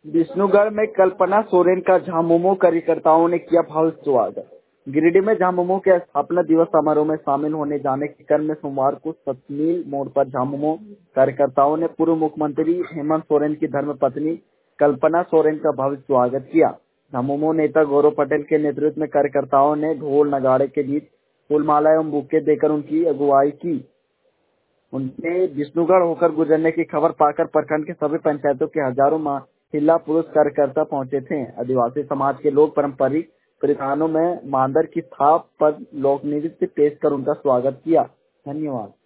विष्णुगढ़ में कल्पना सोरेन का झामुमो कार्यकर्ताओं ने किया भव्य स्वागत। गिरिडीह में झामुमो के स्थापना दिवस समारोह में शामिल होने जाने के क्रम में सोमवार को सतमील मोड़ पर झामुमो कार्यकर्ताओं ने पूर्व मुख्यमंत्री हेमंत सोरेन की धर्मपत्नी कल्पना सोरेन का भव्य स्वागत किया। झामुमो नेता गौरव पटेल के नेतृत्व में कार्यकर्ताओं ने ढोल नगाड़े के बीच फूलमाला एवं बुके देकर उनकी अगुवाई की। उनके विष्णुगढ़ होकर गुजरने की खबर पाकर प्रखंड के सभी पंचायतों के हजारों महिला पुरुष कार्यकर्ता पहुंचे थे। आदिवासी समाज के लोग पारंपरिक परिधानों में मांदर की थाप पर लोक नृत्य पेश कर उनका स्वागत किया। धन्यवाद।